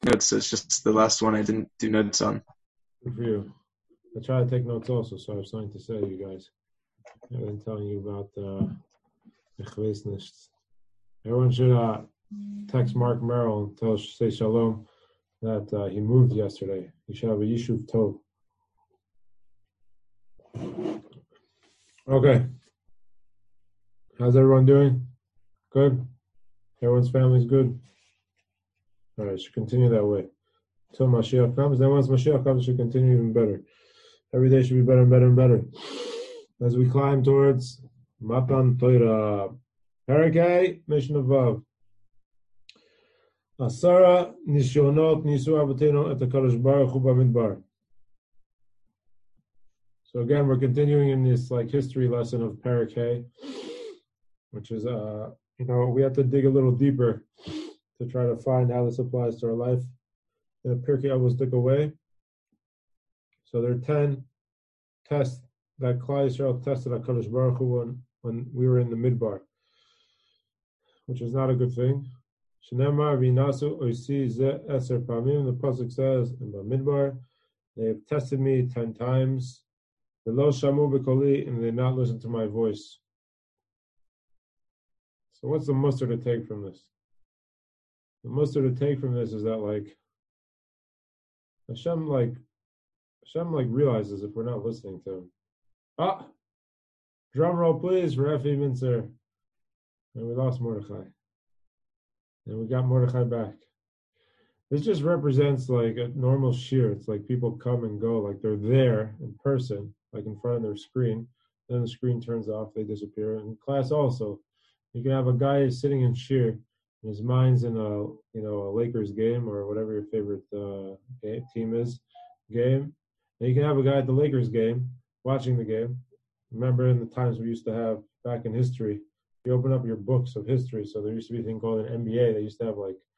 notes. It's just the last one I didn't do notes on. Good for you. I try to take notes also, so I have something to say to you guys. I've been telling you about everyone should text Mark Merrill and say shalom that he moved yesterday. He should have a Yishuv Tov. Okay. How's everyone doing? Good? Everyone's family's good? All right, should continue that way. Until Mashiach comes. Then once Mashiach comes, it should continue even better. Every day should be better and better and better. As we climb towards Matan Torah. Parakei, Mishnah Vav. Asara Nishonot Nisu Avateno at the Kadosh Baruch Hu Bamidbar. So again, we're continuing in this history lesson of Parakei, which is we have to dig a little deeper to try to find how this applies to our life. In a Pirkei Avos stick away. So there are 10 tests that Klal Yisrael tested HaKadosh Baruch Hu when we were in the Midbar, which is not a good thing. Shenemar v'inasu oisi ze eser pamim. The pasuk says in the Midbar, they have tested me 10 times. V'lo shamu b'koli, and they did not listen to my voice. So what's the muster to take from this? The muster to take from this is that Hashem realizes if we're not listening to him. Drum roll please for Efi Minzer. And we lost Mordechai. And we got Mordechai back. This just represents a normal shir. It's like people come and go, they're there in person, in front of their screen. Then the screen turns off, they disappear. In class also, you can have a guy sitting in shir, and his mind's in a Lakers game or whatever your favorite team is game. And you can have a guy at the Lakers game watching the game. Remember in the times we used to have back in history, you open up your books of history. So there used to be a thing called an NBA. They used to have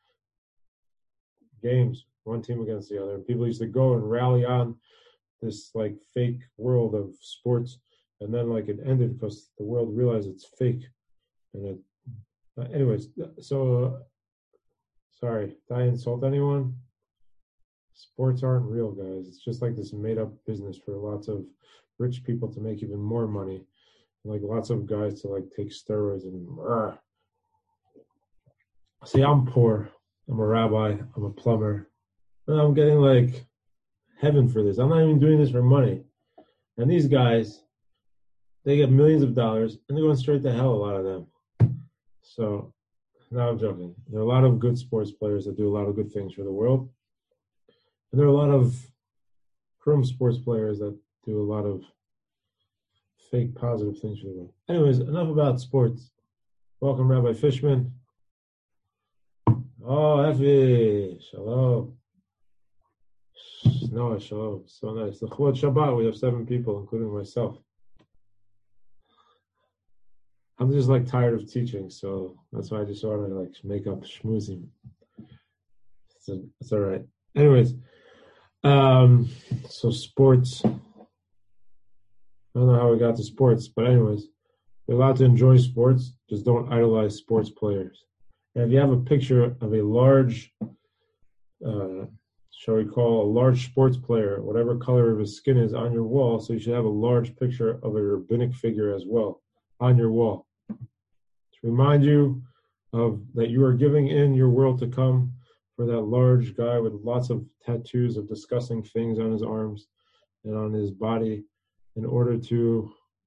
games, one team against the other. And people used to go and rally on this fake world of sports. And then it ended because the world realized it's fake. And anyways, so sorry, did I insult anyone? Sports aren't real, guys. It's just this made up business for lots of rich people to make even more money. Lots of guys to take steroids and see, I'm poor. I'm a rabbi. I'm a plumber. And I'm getting heaven for this. I'm not even doing this for money. And these guys, they get millions of dollars and they're going straight to hell, a lot of them. So, no, I'm joking. There are a lot of good sports players that do a lot of good things for the world. And there are a lot of crum sports players that do a lot of fake positive things for the world. Anyways, enough about sports. Welcome, Rabbi Fishman. Oh, Effie, shalom. No, shalom. So nice. The Chuvot Shabbat, we have 7 people, including myself. I'm just tired of teaching, so that's why I just want to make up schmoozing. So it's all right. Anyways, so sports. I don't know how we got to sports, but anyways, you're allowed to enjoy sports, just don't idolize sports players. And if you have a picture of a large, shall we call a large sports player, whatever color of his skin is on your wall, so you should have a large picture of a rabbinic figure as well on your wall. To remind you of that you are giving in your world to come for that large guy with lots of tattoos of disgusting things on his arms and on his body in order to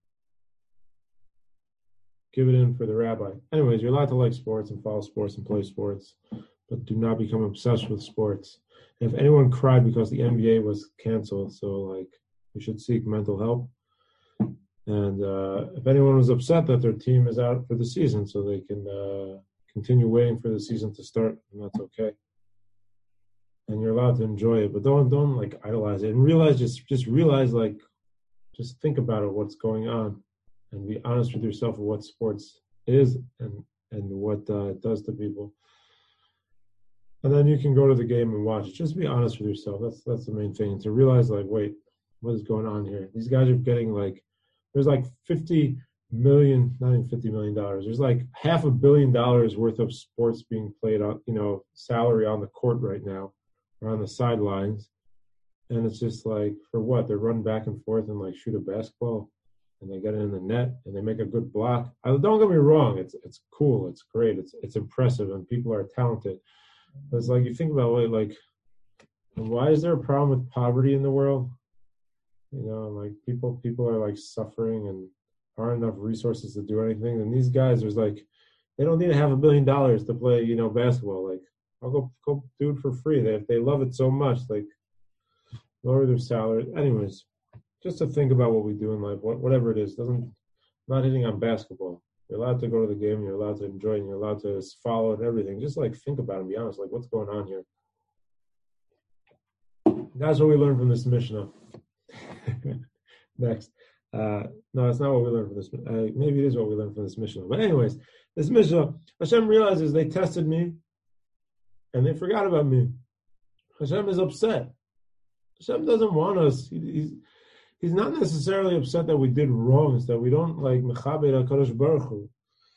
give it in for the rabbi. Anyways, you're allowed to like sports and follow sports and play sports, but do not become obsessed with sports. And if anyone cried because the NBA was canceled, so you should seek mental help. And if anyone was upset that their team is out for the season, so they can continue waiting for the season to start, and that's okay. And you're allowed to enjoy it, but don't idolize it. And realize, just realize, just think about it, what's going on, and be honest with yourself of what sports is and what it does to people. And then you can go to the game and watch it. Just be honest with yourself. That's the main thing. To realize, wait, what is going on here? These guys are getting there's 50 million, not even $50 million. There's $500 million worth of sports being played on, salary on the court right now. or on the sidelines, and it's just like, for what? They run back and forth and like shoot a basketball, and they get it in the net, and they make a good block. Don't get me wrong, it's cool, it's great, it's impressive, and people are talented. But it's like, you think about it, like, why is there a problem with poverty in the world? Like people are like suffering and aren't enough resources to do anything. And these guys, there's like, they don't need to have $1 billion to play, basketball. Like, I'll go do it for free. They love it so much, like, lower their salary. Anyways, just to think about what we do in life, whatever it is, not hitting on basketball. You're allowed to go to the game, you're allowed to enjoy it, and you're allowed to follow it and everything. Just like think about it and be honest, like, what's going on here? That's what we learned from this Mishnah. Next. No, that's not what we learned from this. Maybe it is what we learned from this Mishnah. But anyways, this Mishnah, Hashem realizes they tested me and they forgot about me. Hashem is upset. Hashem doesn't want us. He's not necessarily upset that we did wrong. It's that we don't like Mechabed HaKadosh Baruch Hu.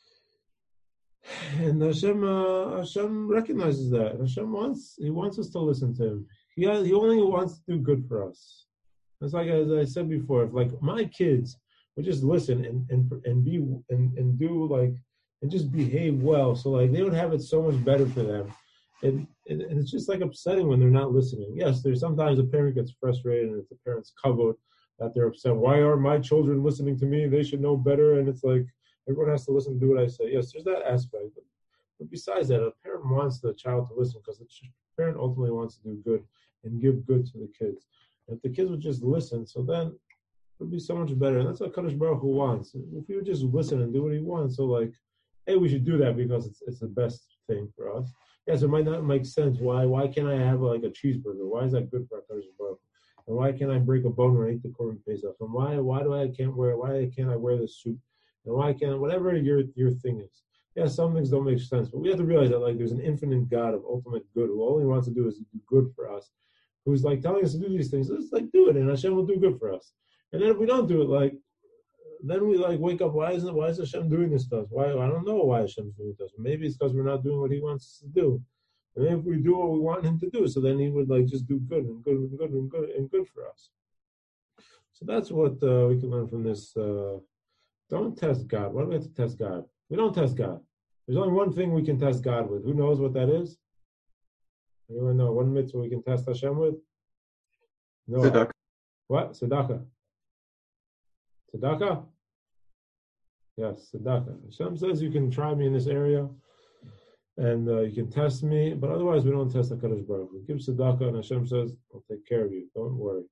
And Hashem recognizes that. Hashem wants us to listen to him. He only wants to do good for us. It's like, as I said before, if like my kids would just listen and do like, and just behave well, so like they would have it so much better for them. And it's just like upsetting when they're not listening. Yes, there's sometimes a parent gets frustrated and it's the parent's covered that they're upset. Why are my children listening to me? They should know better. And it's like, everyone has to listen to do what I say. Yes, there's that aspect. But besides that, a parent wants the child to listen because the parent ultimately wants to do good and give good to the kids. And if the kids would just listen, so then it would be so much better. And that's what Kadosh Baruch Hu wants. If we would just listen and do what he wants, so like, hey, we should do that because it's the best thing for us. Yes, it might not make sense. Why can't I have like a cheeseburger? Why is that good for Kadosh Baruch Hu? And why can't I break a bone or eat the Korban Pesach? And why can't I wear this suit? And why can't, whatever your thing is. Yeah, some things don't make sense, but we have to realize that like there's an infinite God of ultimate good who all he wants to do is do good for us, who's like telling us to do these things. Let's like do it, and Hashem will do good for us. And then if we don't do it, like then we like wake up. Why is Hashem doing this to us? Why? I don't know why Hashem's doing it to us. Maybe it's because we're not doing what He wants us to do. And if we do what we want Him to do, so then He would like just do good and good and good and good and good for us. So that's what we can learn from this. Don't test God. Why do we have to test God? We don't test God. There's only one thing we can test God with. Who knows what that is? Anyone know one mitzvah we can test Hashem with? No. Tzedakah. What? Tzedakah. Tzedakah? Yes, tzedakah. Hashem says you can try me in this area and you can test me, but otherwise we don't test HaKadosh Baruch Hu. Give tzedakah and Hashem says, I'll take care of you. Don't worry.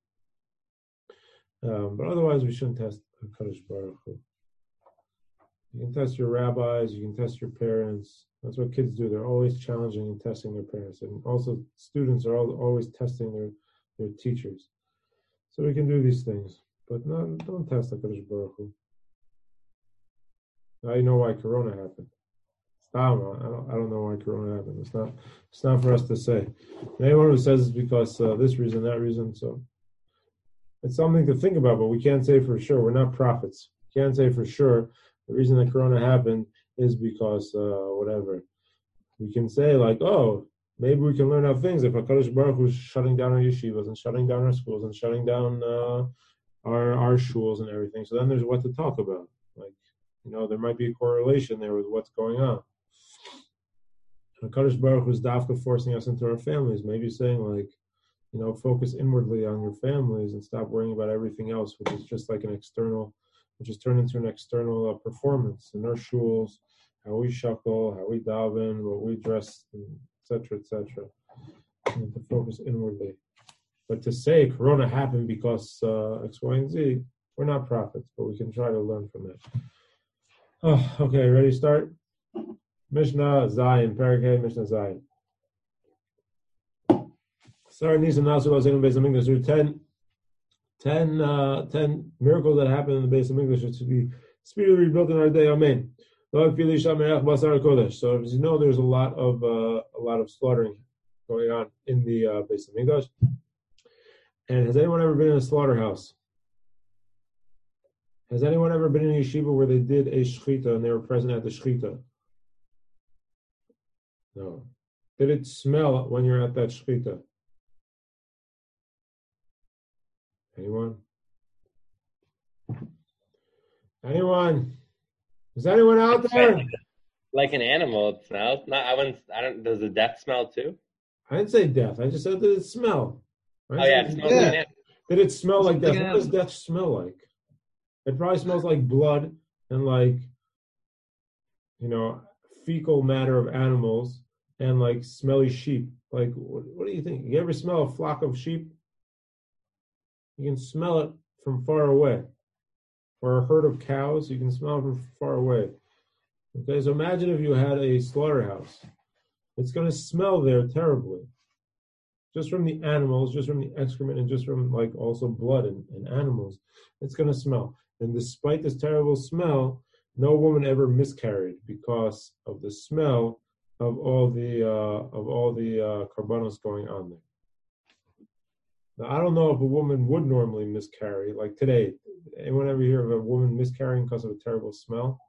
But otherwise we shouldn't test HaKadosh Baruch Hu. You can test your rabbis, you can test your parents. That's what kids do. They're always challenging and testing their parents. And also students are always testing their teachers. So we can do these things. But don't test HaKadosh Baruch Hu. Now you know why Corona happened. I don't know why Corona happened. It's not for us to say. And anyone who says it's because this reason, that reason, so it's something to think about, but we can't say for sure. We're not prophets. We can't say for sure the reason that Corona happened is because whatever. We can say like, oh, maybe we can learn out things if HaKadosh Baruch Hu is shutting down our yeshivas and shutting down our schools and shutting down our shuls and everything. So then there's what to talk about. Like, there might be a correlation there with what's going on. HaKadosh Baruch Hu is dafka forcing us into our families. Maybe saying like, focus inwardly on your families and stop worrying about everything else, which is just like which is turned into an external performance in our shuls, how we shackle, how we daven, what we dress, etc., etc. And to focus inwardly. But to say Corona happened because X, Y, and Z, we're not prophets, but we can try to learn from it. Oh, okay, ready to start? Mishnah Zayin, Parakeh, Mishnah Zayin. Sorry, Nisan Nasu Bazeinu Beis HaMikdash. There are 10 miracles that happened in the Beis HaMikdash to be speedily rebuilt in our day. Amen. So as you know, there's a lot of slaughtering going on in the Beis HaMikdash. And has anyone ever been in a slaughterhouse? Has anyone ever been in a yeshiva where they did a shechita and they were present at the shechita? No. Did it smell when you're at that shechita? Anyone? Anyone? Is anyone out It there? smells like an animal. It smells. Not. I wouldn't. I don't. Does the death smell too? I didn't say death. I just said that it smell. Oh yeah, it smells like an animal. Did it smell like death? Like What does death smell like? It probably smells like blood and like, fecal matter of animals and like smelly sheep. Like, what do you think? You ever smell a flock of sheep? You can smell it from far away. Or a herd of cows, you can smell it from far away. Okay, so imagine if you had a slaughterhouse. It's going to smell there terribly. Just from the animals, just from the excrement, and just from like also blood and animals, it's going to smell. And despite this terrible smell, no woman ever miscarried because of the smell of all the carbonos going on there. Now, I don't know if a woman would normally miscarry, like today. Anyone ever hear of a woman miscarrying because of a terrible smell?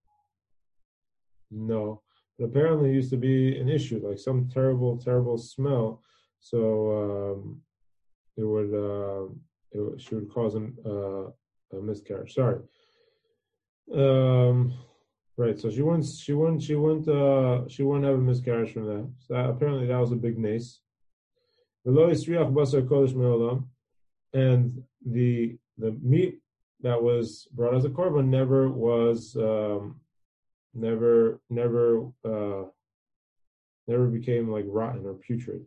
No. But apparently it used to be an issue, like some terrible, terrible smell. So she would cause a miscarriage. Sorry. Right. So she wouldn't have a miscarriage from that. So apparently that was a big nace. And the meat that was brought as a korban never became like rotten or putrid.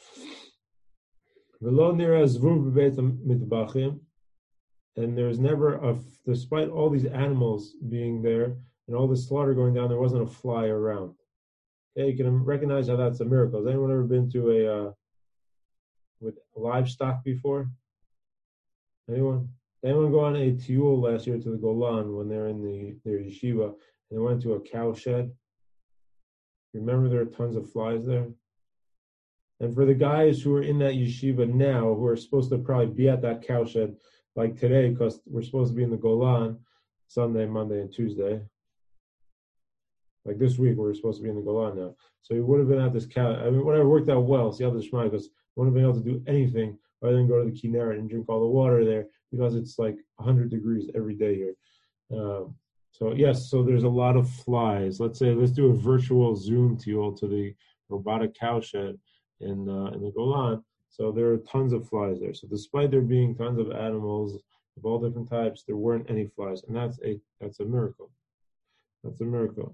And there's never despite all these animals being there and all the slaughter going down, there wasn't a fly around. Okay, you can recognize how that's a miracle. Has anyone ever been to with livestock before? Anyone go on a tiul last year to the Golan when they're in their yeshiva and they went to a cow shed? Remember there are tons of flies there? And for the guys who are in that yeshiva now, who are supposed to probably be at that cow shed, like today, because we're supposed to be in the Golan Sunday, Monday, and Tuesday. Like this week, we're supposed to be in the Golan now. So you would have been at this cow. I mean, whatever worked out well. See how the Shema, because you wouldn't have been able to do anything other than go to the Kinneret and drink all the water there because it's like 100 degrees every day here. So yes, so there's a lot of flies. Let's do a virtual Zoom to the robotic cow shed in the Golan. So there are tons of flies there. So despite there being tons of animals of all different types, there weren't any flies, and that's a miracle. That's a miracle.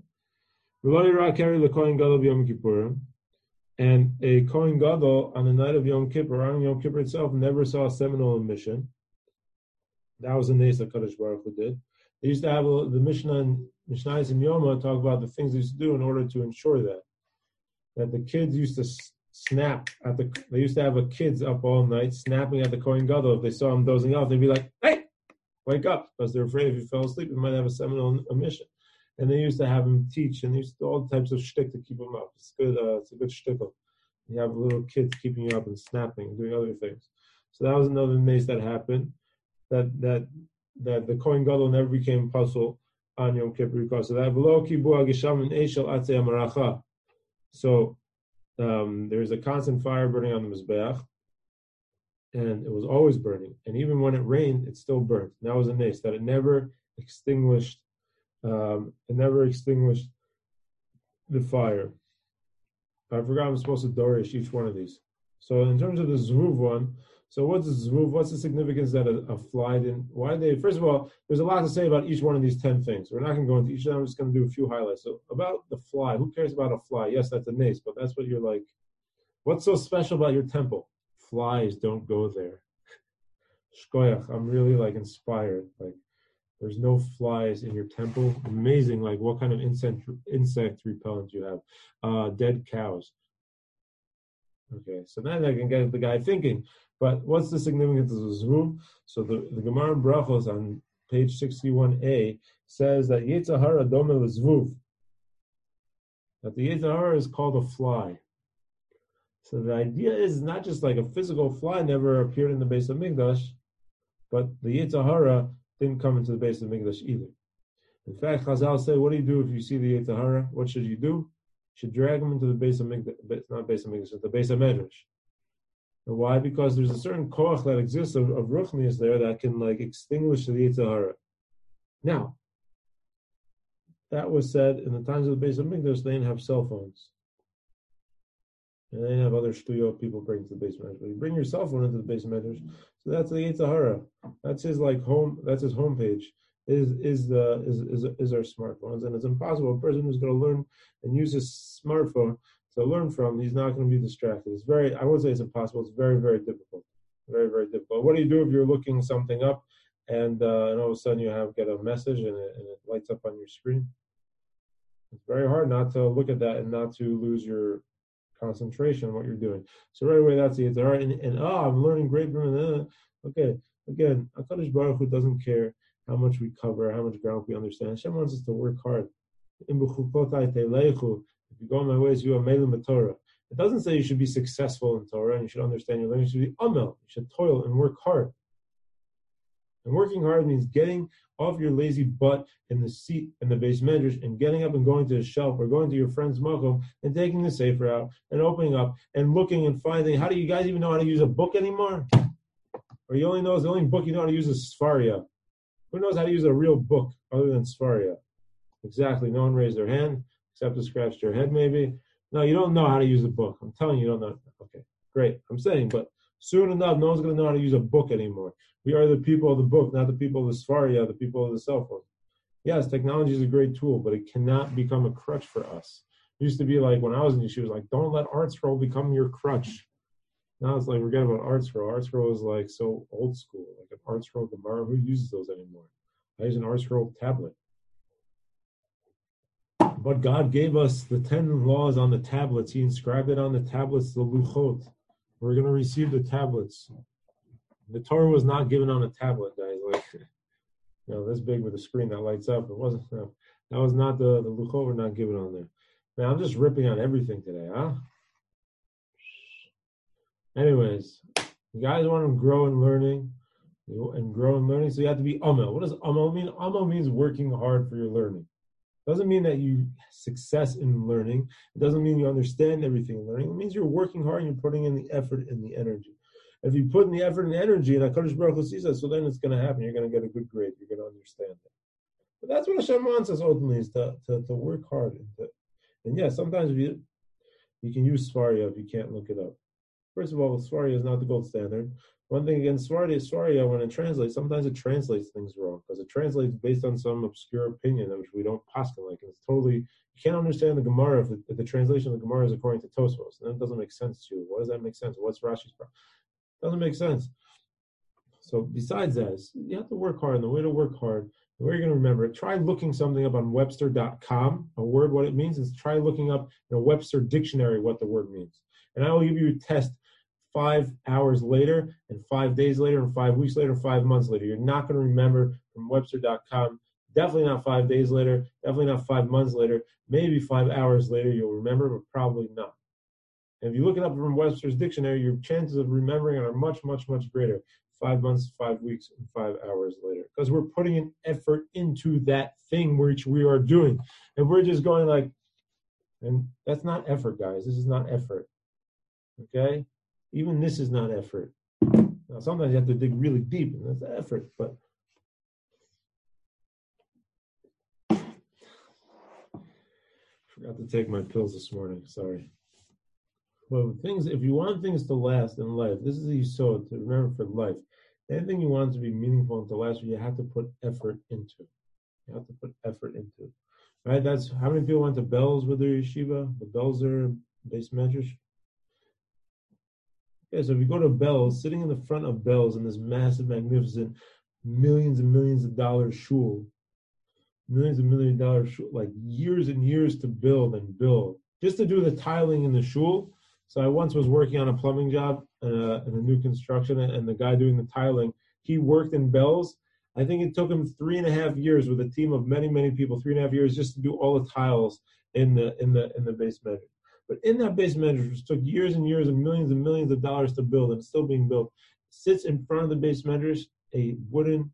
And a Kohen Gadol on the night of Yom Kippur, on Yom Kippur itself, never saw a seminal emission. That was a nace that Kadosh Baruch Hu did. They used to have the Mishnah and Mishnayos and Yoma talk about the things they used to do in order to ensure that the kids used to snap they used to have the kids up all night snapping at the Kohen Gadol. If they saw him dozing off, they'd be like, "Hey, wake up," because they're afraid if he fell asleep, he might have a seminal emission. And they used to have him teach, and they used to do all types of shtick to keep him up. It's good. It's a good shtickle. You have little kids keeping you up and snapping and doing other things. So that was another maze that happened. That the Kohen Gadol never became puzzle on Yom Kippur because of that. So there's a constant fire burning on the Mizbeach, and it was always burning. And even when it rained, it still burned. And that was a nace that it never extinguished. The fire. I forgot I'm supposed to dorish each one of these. So in terms of the Zvuv one, so what's the Zvuv? What's the significance that a fly didn't? Why they? First of all, there's a lot to say about each one of these 10 things. We're not going to go into each of them. I'm just going to do a few highlights. So about the fly, who cares about a fly? Yes, that's a nace, but that's what you're like. What's so special about your temple? Flies don't go there. Shkoyach, I'm really like inspired. Like there's no flies in your temple. Amazing, like what kind of insect repellent you have. Dead cows. Okay, so then I can get the guy thinking. But what's the significance of the Zvuv? So the Gemara in Brachos on page 61a says that Yetzer Hara dome l'Zvuv. That the Yetzer Hara is called a fly. So the idea is not just like a physical fly never appeared in the Beis Hamikdash, but the Yetzer Hara didn't come into the Beis Hamikdash either. In fact, Chazal say, what do you do if you see the Yetzer Hara? What should you do? You should drag him into the Beis Hamikdash, not Beis Hamikdash, the Beis Hamedrash. And why? Because there's a certain koach that exists of ruchnius there that can like extinguish the Yetzer Hara. Now, that was said in the times of the Beis Hamikdash. They didn't have cell phones, and they didn't have other studio people bring to the Beis Hamikdash. But you bring your cell phone into the Beis Hamikdash, so that's the Yetzer Hara. That's his like home. That's his homepage. Is our smartphones, and it's impossible. A person who's going to learn and use his smartphone to learn from, he's not going to be distracted. It's very, I won't say it's impossible. It's very, very difficult. Very, very difficult. What do you do if you're looking something up and all of a sudden you get a message and it lights up on your screen? It's very hard not to look at that and not to lose your concentration on what you're doing. So right away, that's it. All right, and I'm learning great from okay. Again, HaKadosh Baruch Hu doesn't care how much we cover, how much ground we understand. Hashem wants us to work hard. If you go my ways, you are Meilim Torah. It doesn't say you should be successful in Torah and you should understand your learning. You should be Amel. You should toil and work hard. And working hard means getting off your lazy butt in the seat in the Beis Medrash and getting up and going to the shelf or going to your friend's makom and taking the sefer out and opening up and looking and finding. How do you guys even know how to use a book anymore? Or you only know the only book you know how to use is Sfaria. Who knows how to use a real book other than Sfaria? Exactly. No one raised their hand except to scratch their head maybe. No, you don't know how to use a book. I'm telling you, you don't know. Okay, great. I'm saying, but soon enough, no one's going to know how to use a book anymore. We are the people of the book, not the people of the Sfaria, the people of the cell phone. Yes, technology is a great tool, but it cannot become a crutch for us. It used to be like when I was in yeshiva, was like, don't let Art Scroll become your crutch. Now it's like, forget about Art Scroll. Art Scroll is like so old school. Like an Art Scroll Gemara, who uses those anymore? I use an Art Scroll tablet. But God gave us the 10 laws on the tablets. He inscribed it on the tablets, the luchot. We're going to receive the tablets. The Torah was not given on a tablet, guys. Like, this big with a screen that lights up. It wasn't. No, that was not the luchot. Were not given on there. Man, I'm just ripping on everything today, huh? Anyways, you guys want to grow in learning, so you have to be Amel. What does Amel mean? Amel means working hard for your learning. It doesn't mean that you success in learning. It doesn't mean you understand everything in learning. It means you're working hard and you're putting in the effort and the energy. If you put in the effort and the energy, and HaKadosh Baruch Hu sees that, so then it's going to happen. You're going to get a good grade. You're going to understand it. But that's what Hashem wants us ultimately, is to work hard. And yeah, sometimes you can use Sfaria if you can't look it up. First of all, Sfaria is not the gold standard. One thing against Sfaria, when it translates, sometimes it translates things wrong because it translates based on some obscure opinion which we don't paskin like. It's totally, you can't understand the Gemara if the translation of the Gemara is according to Tosfos. And that doesn't make sense to you. Why does that make sense? What's Rashi's problem? It doesn't make sense. So besides that, you have to work hard. And the way to work hard, the way you're going to remember it, try looking something up on Webster.com, a word, what it means, is try looking up in a Webster dictionary what the word means. And I will give you a test 5 hours later, and 5 days later, and 5 weeks later, and 5 months later. You're not going to remember from Webster.com. Definitely not 5 days later. Definitely not 5 months later. Maybe 5 hours later you'll remember, but probably not. And if you look it up from Webster's dictionary, your chances of remembering it are much, much, much greater. 5 months, 5 weeks, and 5 hours later. Because we're putting an effort into that thing which we are doing. And we're just going like, and that's not effort, guys. This is not effort. Okay? Even this is not effort. Now, sometimes you have to dig really deep, and that's effort. But forgot to take my pills this morning. Sorry. Well, if you want things to last in life, this is the yisod to remember for life. Anything you want to be meaningful and to last, you have to put effort into. You have to put effort into it. Right? That's how many people went to Bells with their yeshiva. The Bells are Beis Medrash. Yeah, so if you go to Bells, sitting in the front of Bells in this massive, magnificent, millions and millions of dollars shul, like years and years to build, just to do the tiling in the shul. So I once was working on a plumbing job in a new construction, and the guy doing the tiling, he worked in Bells. I think it took him 3.5 years with a team of many, many people, 3.5 years just to do all the tiles in the Beis Medrash. But in that Beis Medrash, which took years and years and millions of dollars to build, and it's still being built, sits in front of the Beis Medrash a wooden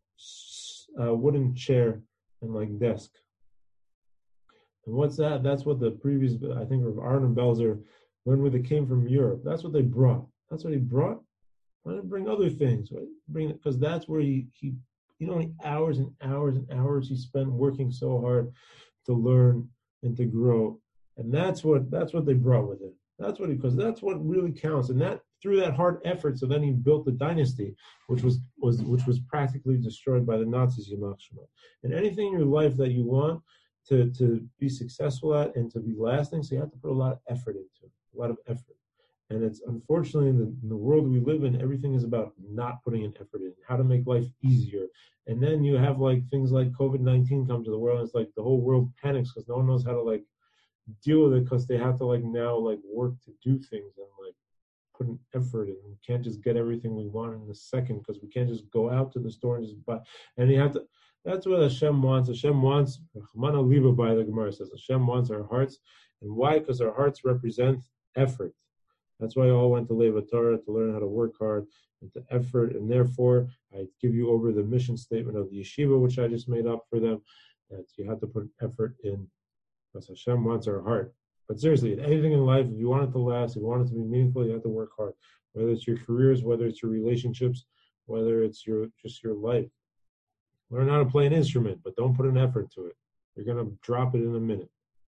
chair and like desk. And what's that? That's what the previous, I think, Aaron and Belzer, when they came from Europe, that's what they brought. That's what he brought. Why didn't bring other things? Why bring it? Because that's where he you know how many hours and hours and hours he spent working so hard to learn and to grow. And that's what they brought with it. That's what because that's what really counts. And that through that hard effort, so then he built the dynasty, which was practically destroyed by the Nazis, Yimach Shema. And anything in your life that you want to be successful at and to be lasting, so you have to put a lot of effort into it, a lot of effort. And it's unfortunately in the world we live in, everything is about not putting an effort in, how to make life easier. And then you have like things like COVID-19 come to the world. And it's like the whole world panics because no one knows how to like deal with it because they have to like now like work to do things and like put an effort in. We can't just get everything we want in a second because we can't just go out to the store and just buy. And you have to. That's what Hashem wants. Hashem wants. Chachmana Liba by the Gemara says Hashem wants our hearts, and why? Because our hearts represent effort. That's why I all went to Leva Torah to learn how to work hard and to effort. And therefore, I give you over the mission statement of the yeshiva, which I just made up for them, that you have to put effort in because Hashem wants our heart. But seriously, anything in life, if you want it to last, if you want it to be meaningful, you have to work hard. Whether it's your careers, whether it's your relationships, whether it's just your life. Learn how to play an instrument, but don't put an effort to it. You're going to drop it in a minute.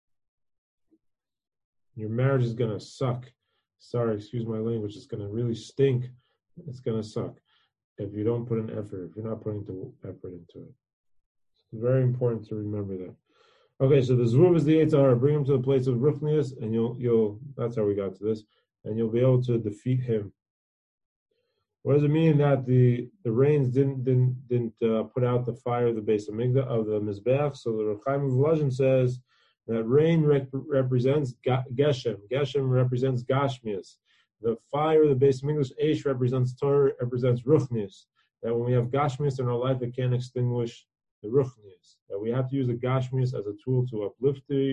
Your marriage is going to suck. Sorry, excuse my language, it's going to really stink. It's going to suck if you don't put an effort, if you're not putting effort into it. It's very important to remember that. Okay, so the Zvuv is the Eitzahara. Bring him to the place of Ruchnius, and you'll that's how we got to this, and you'll be able to defeat him. What does it mean that the rains didn't put out the fire of the base of the Mizbeach? So the Reb Chaim of Volozhin says that rain represents Geshem. Geshem represents Gashmias. The fire of the base of English, Eish represents Torah, represents Ruchnius. That when we have Gashmias in our life, it can't extinguish the Ruchnius. That we have to use the Gashmias as a tool to uplift the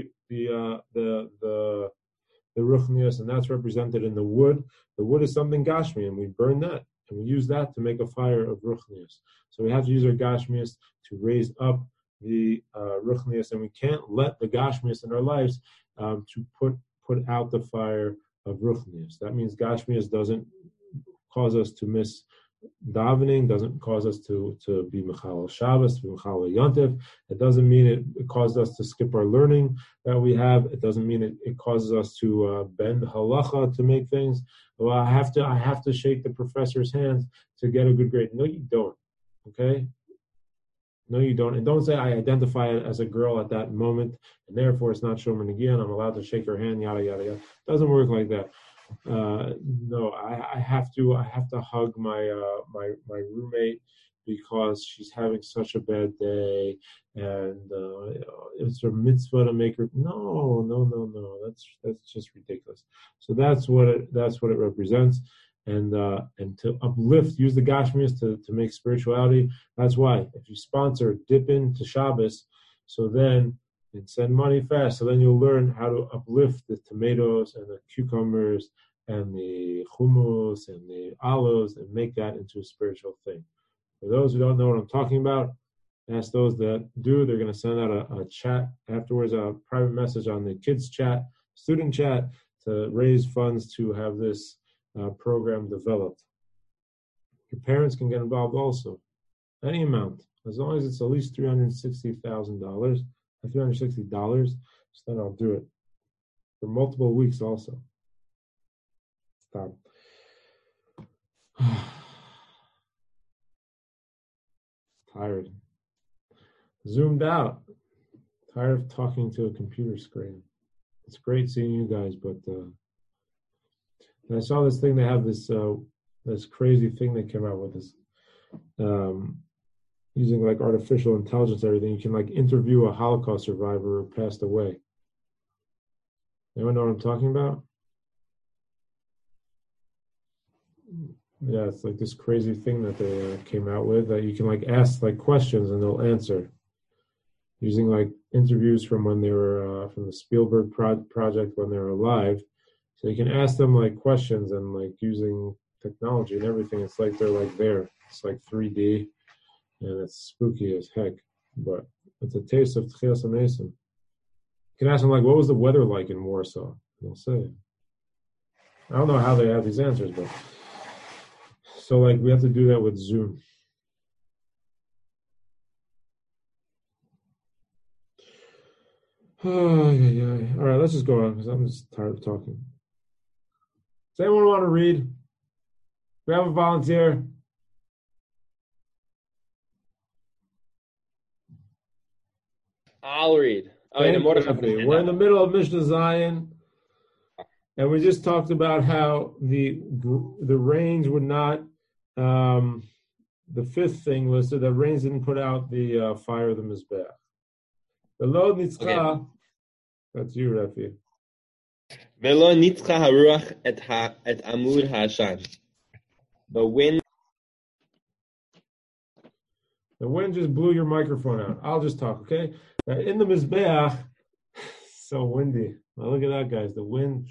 Ruchnius, and that's represented in the wood. The wood is something Gashmi, and we burn that, and we use that to make a fire of Ruchnius. So we have to use our Gashmias to raise up the Ruchnius, and we can't let the Gashmias in our lives to put out the fire of Ruchnius. That means Gashmias doesn't cause us to miss davening, doesn't cause us to be Mechal Shabbos, to be Mechal Yontif. It doesn't mean it caused us to skip our learning that we have. It doesn't mean it causes us to bend halacha to make things. Well, I have to shake the professor's hands to get a good grade. No, you don't. Okay? No, you don't. And don't say I identify as a girl at that moment, and therefore it's not Shomer Negiah, I'm allowed to shake her hand, yada, yada, yada. It doesn't work like that. No, I have to hug my roommate because she's having such a bad day, and it's a mitzvah to make her. No. That's just ridiculous. So that's what it represents, and to uplift, use the Gashmias to make spirituality. That's why if you sponsor Dip into Shabbos, so then and send money fast. So then you'll learn how to uplift the tomatoes and the cucumbers and the hummus and the olives and make that into a spiritual thing. For those who don't know what I'm talking about, ask those that do. They're going to send out a chat afterwards, a private message on the kids chat, student chat, to raise funds to have this program developed. Your parents can get involved also. Any amount, as long as it's at least $360,000. $360, so then I'll do it for multiple weeks also. Stop. Tired. Zoomed out. Tired of talking to a computer screen. It's great seeing you guys, but and I saw this thing. They have this crazy thing they came out with this. Using like artificial intelligence, everything, you can like interview a Holocaust survivor who passed away. Anyone know what I'm talking about? Yeah, it's like this crazy thing that they came out with that you can like ask like questions and they'll answer. Using like interviews from when they were from the Spielberg project when they were alive. So you can ask them like questions and like using technology and everything. It's like they're like there. It's like 3D. And it's spooky as heck, but it's a taste of Tchias HaMesim. You can ask them, like, what was the weather like in Warsaw? They'll say. I don't know how they have these answers, but so like we have to do that with Zoom. Oh, yeah. All right, let's just go on because I'm just tired of talking. Does anyone want to read? We have a volunteer. I'll read. Oh, wait, Mordechai put his hand We're in up. the middle of Mishnah Zion, and we just talked about how the rains would not. The fifth thing was that the rains didn't put out the fire of the mizbeach. The lo nitzcha. Okay. That's you, Rafi. Velo nitzcha haruach et amud ha'ashan. The wind just blew your microphone out. I'll just talk, okay? Now, in the mizbeach, so windy. Now look at that, guys. The wind.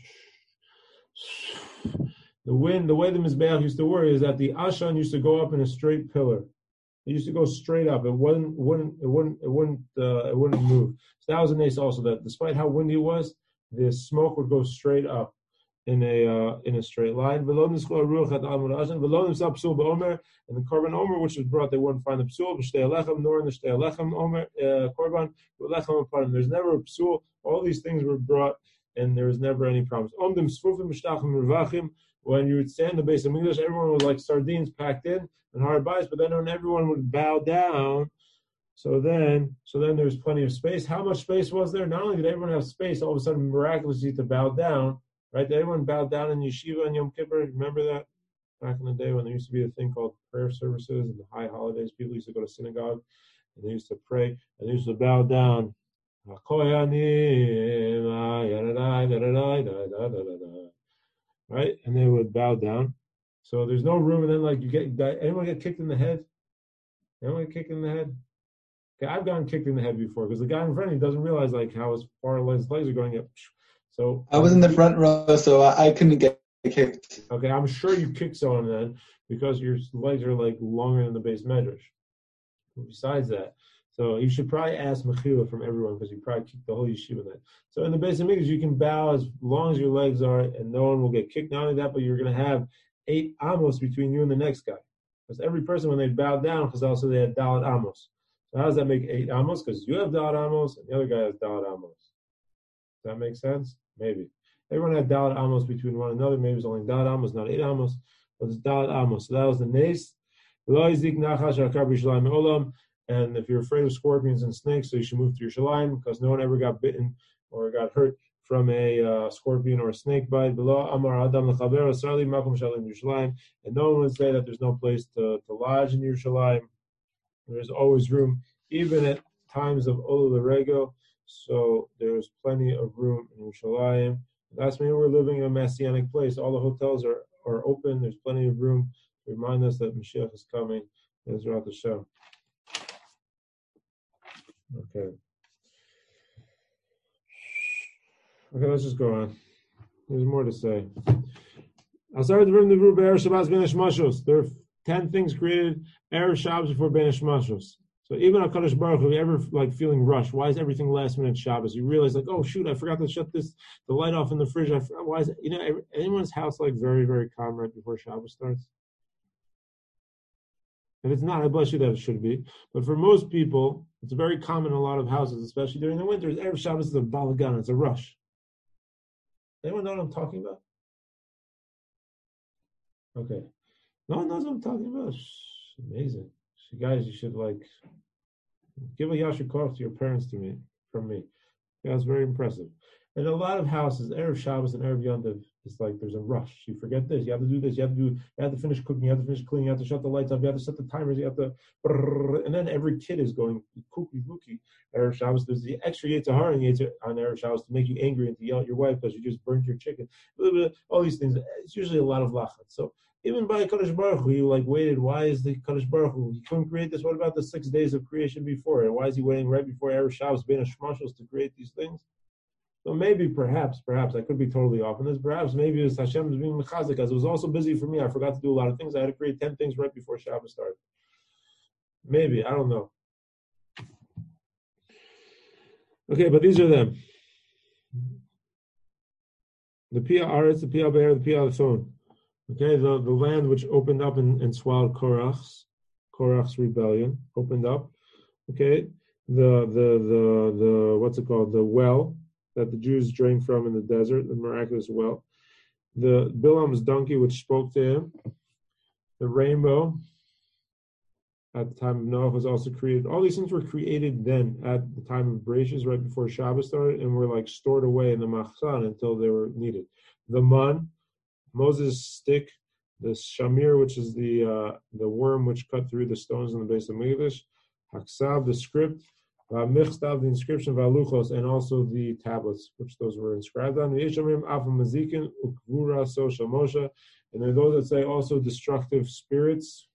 The way the mizbeach used to work is that the ashan used to go up in a straight pillar. It used to go straight up. It wouldn't move. So that was an ace also, that despite how windy it was, the smoke would go straight up in a straight line. And the korban omer, which was brought, they wouldn't find the psul, nor in the shtei alechem omer korban. There's never a psul. All these things were brought, and there was never any problems. When you would stand in the base of English, everyone was like sardines packed in and hard bites, but then when everyone would bow down, so then there's plenty of space. How much space was there? Not only did everyone have space, all of a sudden miraculously to bow down, right? Did everyone bow down in yeshiva and Yom Kippur? Remember that? Back in the day when there used to be a thing called prayer services and the high holidays, people used to go to synagogue and they used to pray and they used to bow down. Right? And they would bow down. So there's no room, and then like anyone get kicked in the head? Anyone get kicked in the head? Okay, I've gotten kicked in the head before because the guy in front of me doesn't realize like how his far his legs are going up. So I was in the front row, so I couldn't get kicked. Okay, I'm sure you kicked someone then because your legs are like longer than the base medrash. Besides that, so you should probably ask mechila from everyone because you probably kicked the whole yeshiva then. So in the base of mikdash, you can bow as long as your legs are, and no one will get kicked. Not only that, but you're going to have 8 amos between you and the next guy. Because every person, when they bow down, because also they had dalat amos. So how does that make 8 amos? Because you have dalat amos and the other guy has dalat amos. Does that make sense? Maybe. Everyone had dalat amos between one another. Maybe it's only dalat amos, not 8 amos, but it's dalat amos. So that was the nes. And if you're afraid of scorpions and snakes, so you should move to Yerushalayim because no one ever got bitten or got hurt from a scorpion or a snake bite. And no one would say that there's no place to lodge in Yerushalayim. There's always room, even at times of Ola L'Rego. So there's plenty of room in Yerushalayim. That's maybe we're living in a messianic place. All the hotels are open. There's plenty of room to remind us that Mashiach is coming. Ezrat Hashem. Okay, let's just go on. There's more to say. There are 10 things created Erev Shabbos before Ben Hashmashos. So even HaKadosh Baruch Hu, ever like feeling rushed? Why is everything last minute Shabbos? You realize like, oh shoot, I forgot to shut the light off in the fridge. Why is it, anyone's house like very, very calm right before Shabbos starts? And it's not, I bless you that it should be. But for most people, it's very common in a lot of houses, especially during the winters. Erev Shabbos is a balagan, it's a rush. Anyone know what I'm talking about? Okay. No one knows what I'm talking about. Amazing. So guys, you should like give a yashar koach to your parents from me. That's very impressive. In a lot of houses, Erev Shabbos and Erev Yontiv, it's like there's a rush. You forget this, you have to do this, you have to finish cooking, you have to finish cleaning, you have to shut the lights off, you have to set the timers, you have to, and then every kid is going kooky booky. Erev Shabbos, there's the extra Yetzer Hara on Erev Shabbos to make you angry and to yell at your wife because you just burnt your chicken. All these things. It's usually a lot of lachat. So even by Kadosh Baruch Hu, you like waited. Why is the Kadosh Baruch Hu? He couldn't create this. What about the 6 days of creation before? And why is he waiting right before Erev Shabbos, Ben Hashmashos, to create these things? So maybe, perhaps, I could be totally off on this. Perhaps, maybe it's Hashem is being mechazik, because it was also busy for me. I forgot to do a lot of things. I had to create 10 things right before Shabbos started. Maybe, I don't know. Okay, but these are them. The Pia Aretz, the Pia Be'er, the Pia Athon. Okay, the land which opened up and swallowed Korach's rebellion opened up. Okay, the what's it called? The well that the Jews drank from in the desert, the miraculous well. The Bilam's donkey which spoke to him. The rainbow at the time of Noah was also created. All these things were created then at the time of Bereshit, right before Shabbos started, and were like stored away in the machzan until they were needed. The man, Moses' stick, the shamir, which is the worm which cut through the stones in the base of Mikdash, haksav, the script, michtav, the inscription, valuchos, and also the tablets, which those were inscribed on. And there are those that say also destructive spirits,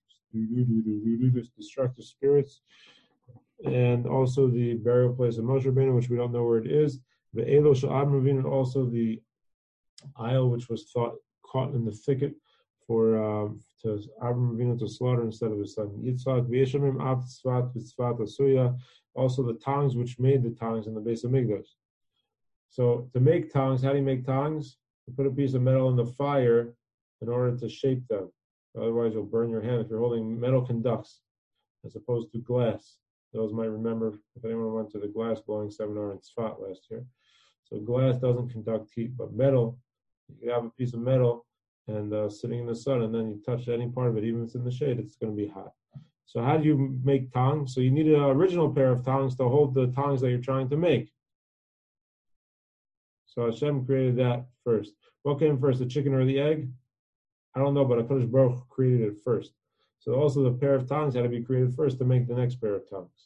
and also the burial place of Moshe Rabbeinu, which we don't know where it is. The Elo Shel Avram Avinu, and also the isle which was caught in the thicket for to Avram Avinu to slaughter instead of his son Yitzchak. V'yeshamim av tzvat v'tzvat asuya. Also the tongs which made the tongs in the base of Mikdash. So to make tongs, how do you make tongs? You put a piece of metal in the fire in order to shape them. Otherwise, you'll burn your hand. If you're holding metal conducts as opposed to glass. Those might remember if anyone went to the glass blowing seminar in Tzfat last year. So glass doesn't conduct heat, but metal, you could have a piece of metal and sitting in the sun, and then you touch any part of it, even if it's in the shade, it's going to be hot. So how do you make tongs? So you need an original pair of tongs to hold the tongs that you're trying to make. So Hashem created that first. What came first, the chicken or the egg? I don't know, but HaKadosh Baruch Hu created it first. So also the pair of tongs had to be created first to make the next pair of tongs.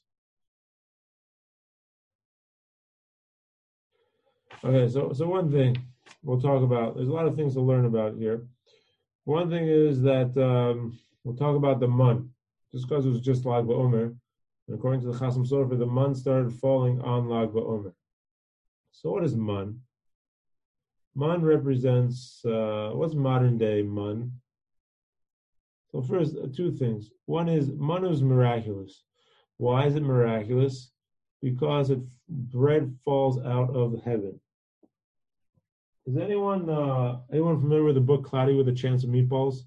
Okay, so one thing we'll talk about, there's a lot of things to learn about here. One thing is that we'll talk about the mun. Just because it was just Lag BaOmer, and according to the Chasam Sofer, the mun started falling on Lag BaOmer. So what is mun? Mun represents, what's modern day mun? So first, two things. One is, mun is miraculous. Why is it miraculous? Because bread falls out of heaven. Is anyone familiar with the book Cloudy with a Chance of Meatballs?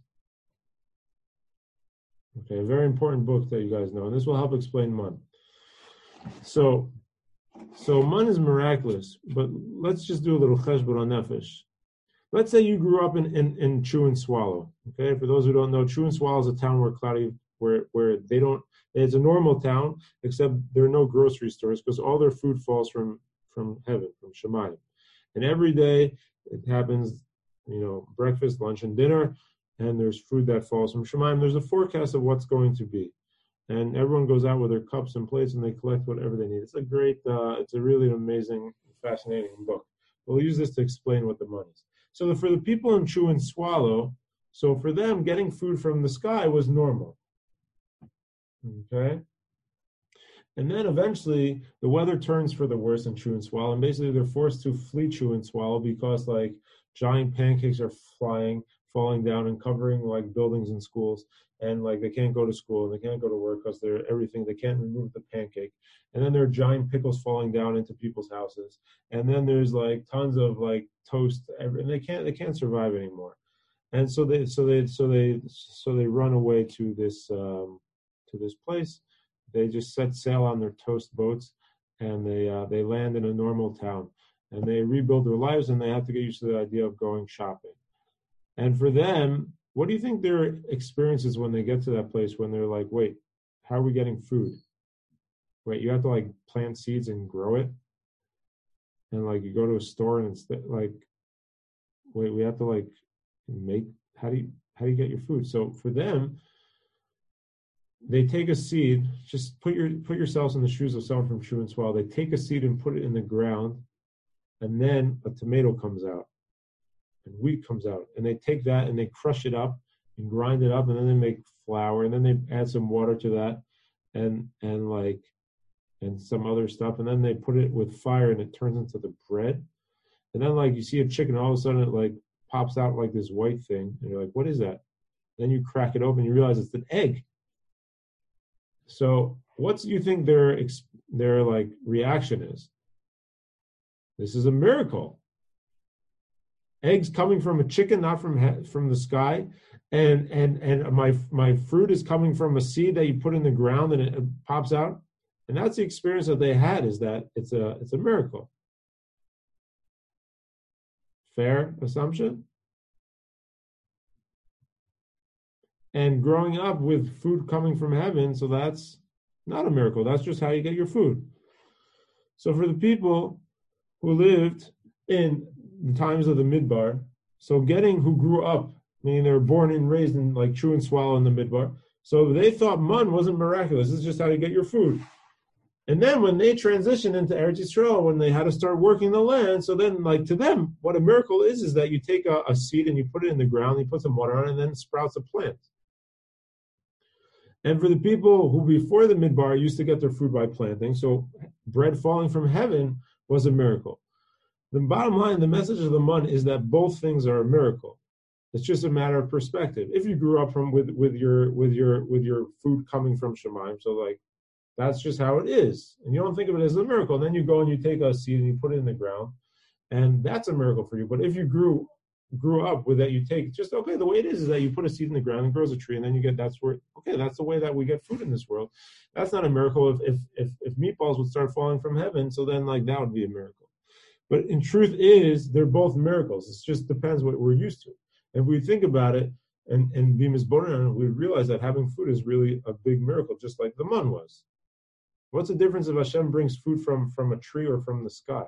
Okay, a very important book that you guys know, and this will help explain mun. So mun is miraculous, but let's just do a little cheshbon on nefesh. Let's say you grew up in Chew and Swallow. Okay, for those who don't know, Chew and Swallow is a town where they don't. It's a normal town, except there are no grocery stores because all their food falls from heaven, from Shemayim. And every day it happens, breakfast, lunch, and dinner, and there's food that falls from Shemayim. There's a forecast of what's going to be. And everyone goes out with their cups and plates and they collect whatever they need. It's a really amazing, fascinating book. We'll use this to explain what the mun is. So for the people in Chew and Swallow, so for them, getting food from the sky was normal. Okay? And then eventually, the weather turns for the worse in Chew and Swallow, and basically they're forced to flee Chew and Swallow because giant pancakes are falling down and covering buildings and schools, and they can't go to school and they can't go to work because they can't remove the pancake. And then there are giant pickles falling down into people's houses, and then there's tons of toast, and they can't survive anymore. And so they run away to this place. They just set sail on their toast boats, and they land in a normal town, and they rebuild their lives, and they have to get used to the idea of going shopping. And for them, what do you think their experience is when they get to that place, when they're like, wait, how are we getting food? Wait, you have to plant seeds and grow it? And you go to a store and it's wait, we have to make, how do you get your food? So for them, they take a seed, just put yourselves in the shoes of someone from Chew and Swallow. They take a seed and put it in the ground, and then a tomato comes out. And wheat comes out, and they take that and they crush it up and grind it up, and then they make flour, and then they add some water to that, and some other stuff, and then they put it with fire, and it turns into the bread. And then you see a chicken, all of a sudden it pops out this white thing, and you're like, what is that? Then you crack it open, and you realize it's an egg. So what do you think their reaction is? This is a miracle. eggs coming from a chicken, not from the sky, and my fruit is coming from a seed that you put in the ground and it pops out. And that's the experience that they had, is that it's a miracle. Fair assumption? And growing up with food coming from heaven, so that's not a miracle. That's just how you get your food. So for the people who lived in the times of the Midbar, who grew up, meaning they were born and raised and like chew and swallow in the Midbar, so they thought man wasn't miraculous. This is just how you get your food. And then when they transitioned into Eretz Yisrael, when they had to start working the land, so then like to them, what a miracle is that you take a seed and you put it in the ground, you put some water on it, and then it sprouts a plant. And for the people who before the Midbar used to get their food by planting, so bread falling from heaven was a miracle. The bottom line, the message of the man is that both things are a miracle. It's just a matter of perspective. If you grew up with your food coming from Shemaim, so like that's just how it is, and you don't think of it as a miracle. And then you go and you take a seed and you put it in the ground, and that's a miracle for you. But if you grew up with that, you take just okay. The way it is that you put a seed in the ground and grows a tree, and then you get that's the way that we get food in this world. That's not a miracle. If meatballs would start falling from heaven, so then like that would be a miracle. But in truth they're both miracles. It just depends what we're used to. If we think about it and be misborn, we realize that having food is really a big miracle, just like the man was. What's the difference if Hashem brings food from a tree or from the sky?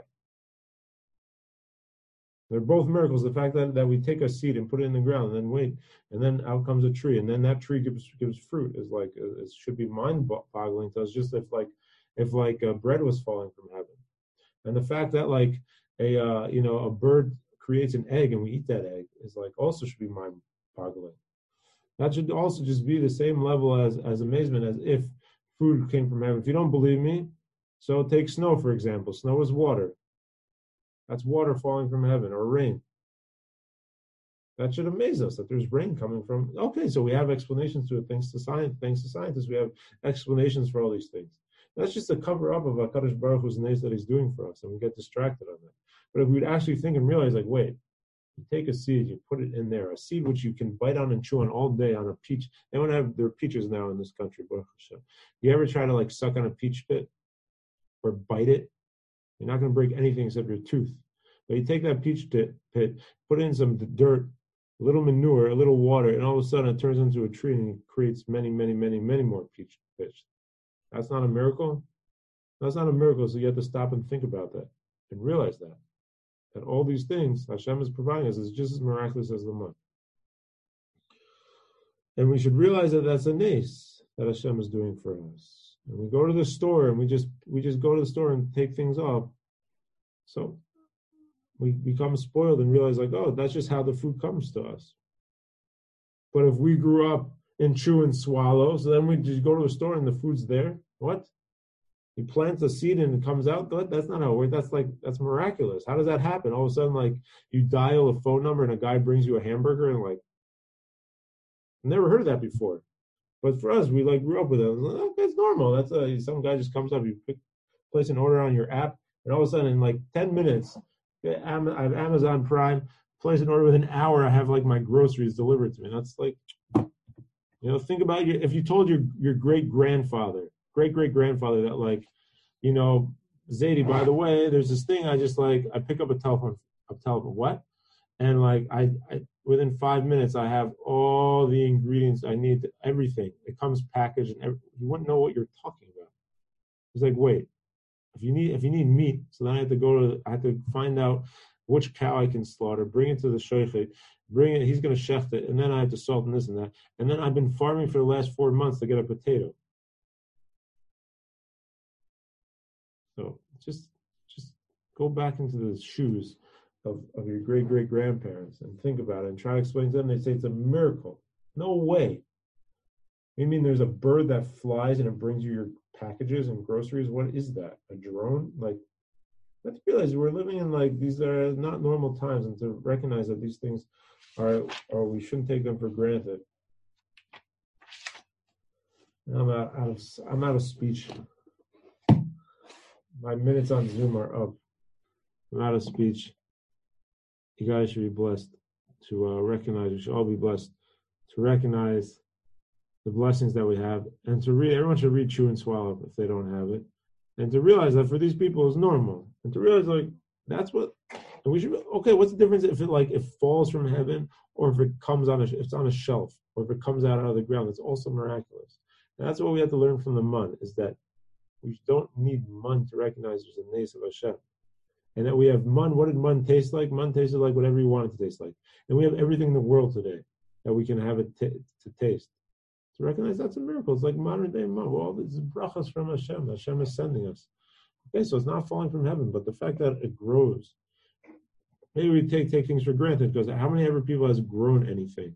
They're both miracles. The fact that we take a seed and put it in the ground and then wait, and then out comes a tree, and then that tree gives fruit is like it should be mind-boggling to us. Just if bread was falling from heaven, and the fact that like a bird creates an egg and we eat that egg is like also should be mind-boggling. That should also just be the same level as amazement as if food came from heaven. If you don't believe me, so take snow for example. Snow is water. That's water falling from heaven, or rain. That should amaze us that there's rain coming from. Okay, so we have explanations to it. Thanks to scientists, we have explanations for all these things. That's just a cover up of HaKadosh Baruch Hu's names that He's doing for us, and we get distracted on that. But if we'd actually think and realize, like, wait, you take a seed, you put it in there, a seed which you can bite on and chew on all day on a peach. They don't have their peaches now in this country, Baruch Hashem. You ever try to like suck on a peach pit or bite it? You're not going to break anything except your tooth. But you take that peach pit, put in some dirt, a little manure, a little water, and all of a sudden it turns into a tree and it creates many, many, many, many more peach pits. That's not a miracle? That's not a miracle, so you have to stop and think about that and realize that all these things Hashem is providing us is just as miraculous as the month. And we should realize that that's a nace that Hashem is doing for us. And we go to the store and we just go to the store and take things off. So we become spoiled and realize like, oh, that's just how the food comes to us. But if we grew up and chew and swallow, so then we just go to a store and the food's there. What? You plant a seed and it comes out? That's not how it works. That's miraculous. How does that happen? All of a sudden, like, you dial a phone number and a guy brings you a hamburger and like, I've never heard of that before. But for us, we like grew up with it. Okay, it's normal. That's some guy just comes up, you place an order on your app, and all of a sudden in like 10 minutes, I have Amazon Prime, place an order within an hour, I have like my groceries delivered to me. That's like, think about if you told your great-grandfather that like, Zadie, by the way, there's this thing I pick up a telephone, what? And like I within 5 minutes I have all the ingredients I need, everything. It comes packaged and you wouldn't know what you're talking about. He's like, wait, if you need meat, so then I have to find out which cow I can slaughter, bring it to the shochet, he's going to shecht it, and then I have to salt and this and that. And then I've been farming for the last 4 months to get a potato. So just go back into the shoes of your great-great-grandparents and think about it and try to explain to them. They say it's a miracle. No way. You mean there's a bird that flies and it brings you your packages and groceries? What is that? A drone? Like, let's realize we're living in like these are not normal times, and to recognize that these things are, or we shouldn't take them for granted. I'm out of speech. My minutes on Zoom are up. I'm out of speech. you guys should be blessed to recognize. We should all be blessed to recognize the blessings that we have, and to read. Everyone should read Chew and Swallow if they don't have it, and to realize that for these people it's normal, and to realize like that's what. And we should. Okay, what's the difference if it falls from heaven, or if it comes if it's on a shelf, or if it comes out of the ground? It's also miraculous. And that's what we have to learn from the mun, is that we don't need mun to recognize there's a nes of Hashem. And that we have mun. What did mun taste like? Mun tasted like whatever you want it to taste like. And we have everything in the world today that we can have it to taste. To recognize that's a miracle. It's like modern day mun. Well, this is brachas from Hashem. Hashem is sending us. Okay, so it's not falling from heaven, but the fact that it grows. Maybe we take things for granted, because how many ever people has grown anything?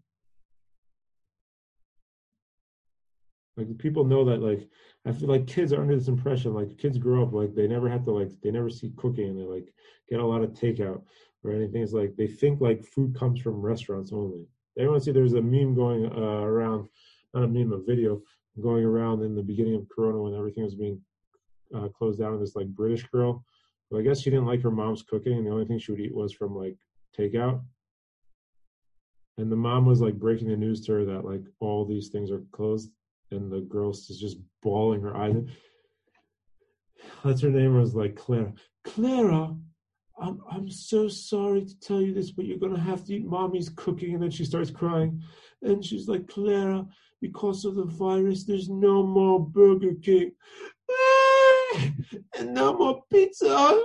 Like people know that, like, I feel like kids are under this impression, like kids grow up, like they never have to, like, they never see cooking and they like get a lot of takeout or anything. It's like they think like food comes from restaurants only. Everyone see there's a meme going around, not a meme, a video going around in the beginning of Corona when everything was being closed down. This like British girl, well, I guess she didn't like her mom's cooking and the only thing she would eat was from like takeout. And the mom was like breaking the news to her that like all these things are closed. And the girl is just bawling her eyes. That's her name, was like Clara. Clara, I'm so sorry to tell you this, but you're gonna have to eat mommy's cooking. And then she starts crying, and she's like, Clara, because of the virus, there's no more Burger King, and no more pizza,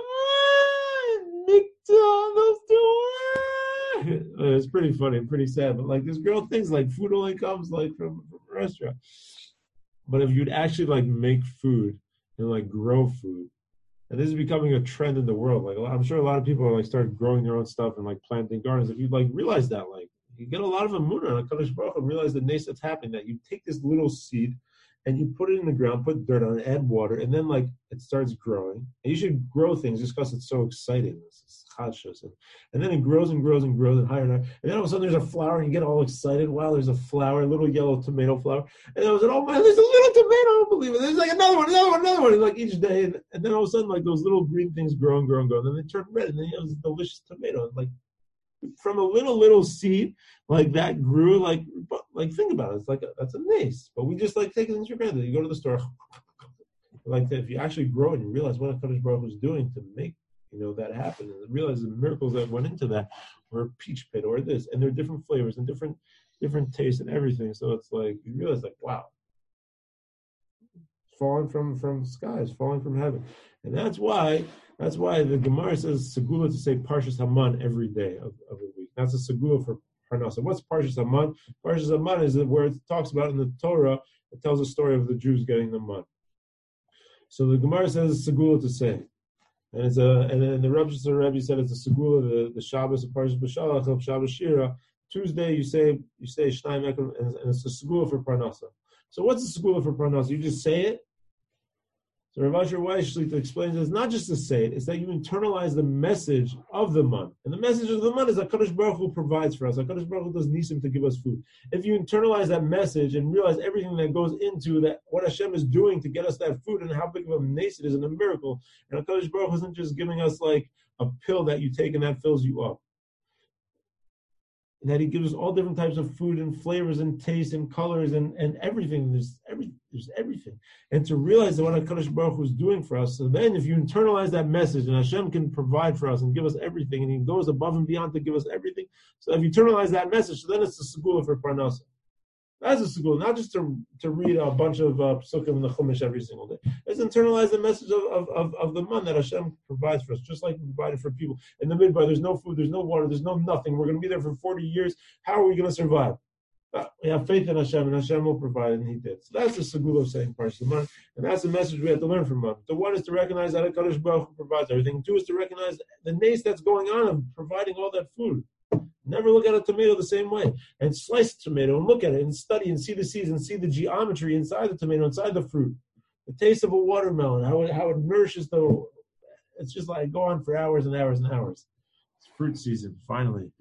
McDonald's. It's pretty funny and pretty sad, but like this girl thinks like food only comes like from a restaurant. But if you'd actually like make food and like grow food, and this is becoming a trend in the world, like I'm sure a lot of people are like started growing their own stuff and like planting gardens. If you like realize that, like you get a lot of emunah on HaKadosh Baruch Hu, and realize the nes that's happening, that you take this little seed and you put it in the ground, put dirt on it, add water, and then like it starts growing. And you should grow things just because it's so exciting. It's chadshus. And then it grows and grows and grows and higher and higher. And then all of a sudden there's a flower and you get all excited. Wow, there's a flower, a little yellow tomato flower. And I was like, oh man, there's a little tomato, I don't believe it. There's like another one. And like each day. And then all of a sudden like those little green things grow and grow and grow. And then they turn red and then it was a delicious tomato. And like from a little seed, like that grew, like think about it. It's like that's a nes. But we just like take things for granted. You go to the store, like that. If you actually grow and you realize what HaKadosh Baruch Hu is doing to make that happen, and realize the miracles that went into that, or a peach pit, or this, and there are different flavors and different tastes and everything. So it's like you realize, like, wow, falling from skies, falling from heaven, and that's why the Gemara says segula to say Parshas Haman every day of the week. That's a segula for Parnasa. What's Parshas Haman? Parshas Haman is where it talks about in the Torah. It tells a story of the Jews getting the man. So the Gemara says segula to say, and it's and then the Rebbe said it's a segula, the Shabbos of Parshas B'Shalach of Shabbos Shira. Tuesday you say Shnai Mekim, and it's a segula for Parnasa. So what's a segula for Parnasa? You just say it. So Rav Asher Weiss explains it's not just to say it, it's that you internalize the message of the man. And the message of the man is that HaKadosh Baruch Hu provides for us. HaKadosh Baruch Hu does nisim to give us food. If you internalize that message and realize everything that goes into that, what Hashem is doing to get us that food and how big of a nes it is and a miracle, and HaKadosh Baruch Hu isn't just giving us like a pill that you take and that fills you up. And that he gives us all different types of food and flavors and tastes and colors and everything. There's everything. And to realize that what HaKadosh Baruch Hu is doing for us, so then if you internalize that message and Hashem can provide for us and give us everything, and he goes above and beyond to give us everything, so if you internalize that message, so then it's a segula for Parnasa. That's a segula, not just to read a bunch of psukim in the Chumash every single day. It's internalize the message of the man that Hashem provides for us, just like He provided for people. In the Midbar, there's no food, there's no water, there's no nothing. We're going to be there for 40 years. How are we going to survive? We have faith in Hashem, and Hashem will provide, and He did. So that's the segula of saying Parshas Man, and that's the message we have to learn from Man. The one is to recognize that HaKadosh Baruch Hu provides everything. Two is to recognize the nes that's going on of providing all that food. Never look at a tomato the same way. And slice the tomato and look at it and study and see the seeds and see the geometry inside the tomato, inside the fruit. The taste of a watermelon, how it nourishes the... It's just like go on for hours and hours and hours. It's fruit season, finally.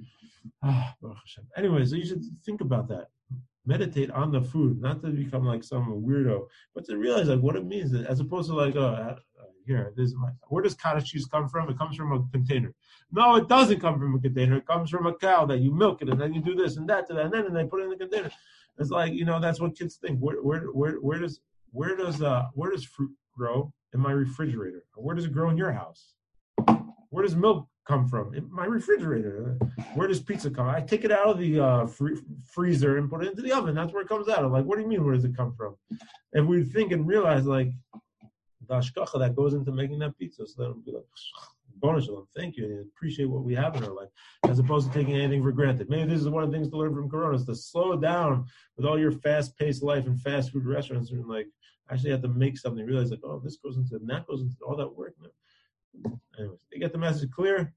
Anyway, so you should think about that. Meditate on the food, not to become like some weirdo, but to realize like what it means, as opposed to like, here, where does cottage cheese come from? It comes from a container. No, it doesn't come from a container. It comes from a cow that you milk it, and then you do this and that, and then they put it in the container. It's like, that's what kids think. Where does fruit grow in my refrigerator? Where does it grow in your house? Where does milk come from? In my refrigerator. Where does pizza come? I take it out of the freezer and put it into the oven. That's where it comes out of. Like, what do you mean, where does it come from? And we think and realize, like, the hashkacha that goes into making that pizza. So then we'll be like, bonus shalom, thank you, and appreciate what we have in our life, as opposed to taking anything for granted. Maybe this is one of the things to learn from Corona, is to slow down with all your fast-paced life and fast food restaurants, and like, actually have to make something, realize like, oh, this goes into, and that goes into all that work. Anyways, you get the message clear?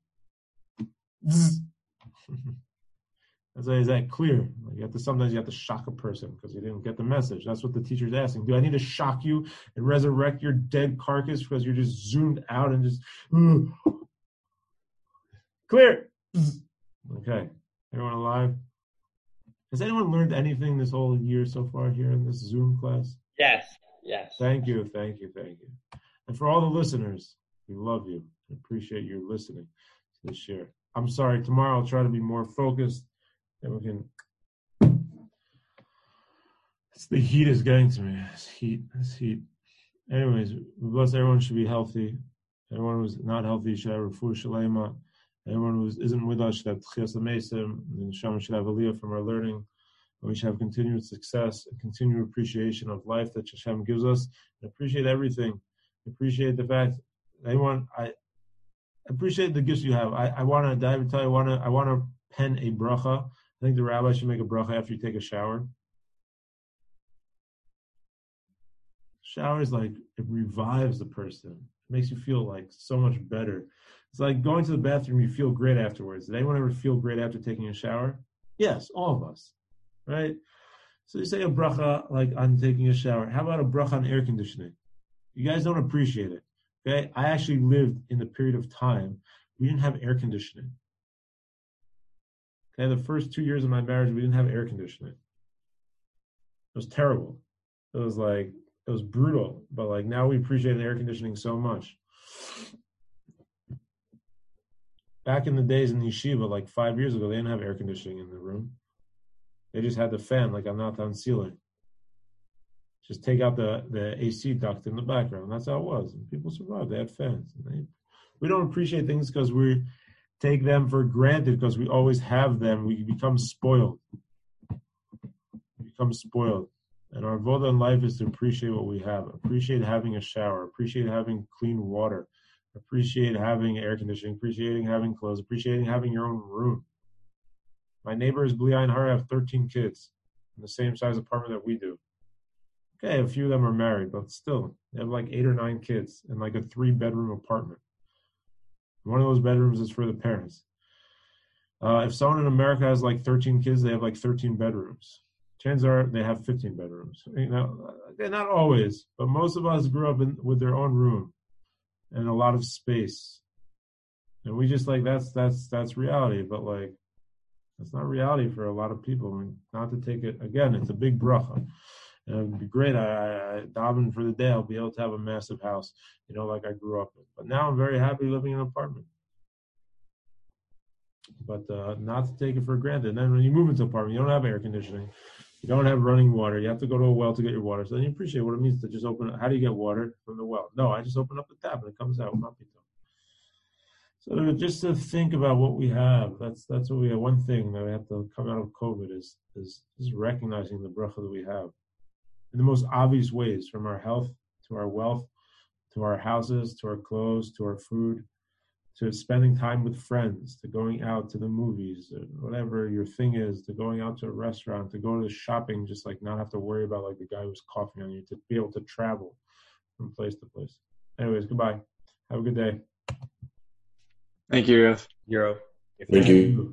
That's why, is that clear? Sometimes you have to shock a person because you didn't get the message. That's what the teacher's asking. Do I need to shock you and resurrect your dead carcass because you're just zoomed out and just clear? Okay. Everyone alive? Has anyone learned anything this whole year so far here in this Zoom class? Yes. Thank you. And for all the listeners, we love you. I appreciate you listening to this share. I'm sorry, tomorrow I'll try to be more focused. And we can. The heat is getting to me. This heat. Anyways, bless everyone should be healthy. Everyone who's not healthy should have refuah shalema. Everyone who isn't with us should have tchias amesim. And Shama should have aliyah from our learning. And we should have continued success and continued appreciation of life that Hashem gives us. And appreciate everything. Appreciate the fact. I appreciate the gifts you have. I want to pen a bracha. I think the rabbi should make a bracha after you take a shower. Shower is like, it revives the person. It makes you feel like so much better. It's like going to the bathroom, you feel great afterwards. Did anyone ever feel great after taking a shower? Yes, all of us, right? So you say a bracha like on taking a shower. How about a bracha on air conditioning? You guys don't appreciate it, okay? I actually lived in the period of time we didn't have air conditioning. Okay, the first 2 years of my marriage, we didn't have air conditioning. It was terrible. It was brutal. But like now we appreciate air conditioning so much. Back in the days in yeshiva, like 5 years ago, they didn't have air conditioning in the room. They just had the fan, like on Natan ceiling. Just take out the AC duct in the background. That's how it was. And people survived. They had fans. We don't appreciate things because we take them for granted because we always have them. We become spoiled. And our voda in life is to appreciate what we have. Appreciate having a shower. Appreciate having clean water. Appreciate having air conditioning. Appreciating having clothes. Appreciating having your own room. My neighbors, Bli Ayin Hara, have 13 kids in the same size apartment that we do. Okay, a few of them are married, but still, they have like 8 or 9 kids in like a 3-bedroom apartment. One of those bedrooms is for the parents. If someone in America has like 13 kids, they have like 13 bedrooms. Chances are they have 15 bedrooms. Not always, but most of us grew up with their own room and a lot of space. And we just like, that's reality. But like, that's not reality for a lot of people. I mean, not to take it, again, it's a big bracha. And it would be great. I daven for the day I'll be able to have a massive house, like I grew up in. But now I'm very happy living in an apartment. But not to take it for granted. And then when you move into an apartment, you don't have air conditioning. You don't have running water. You have to go to a well to get your water. So then you appreciate what it means to just open it. How do you get water from the well? No, I just open up the tap and it comes out. So just to think about what we have, that's what we have. One thing that we have to come out of COVID is recognizing the bracha that we have in the most obvious ways, from our health to our wealth, to our houses, to our clothes, to our food, to spending time with friends, to going out to the movies, or whatever your thing is, to going out to a restaurant, to go to shopping, just like not have to worry about like the guy who's coughing on you, to be able to travel from place to place. Anyways, goodbye. Have a good day. Thank you, Euro. Thank you.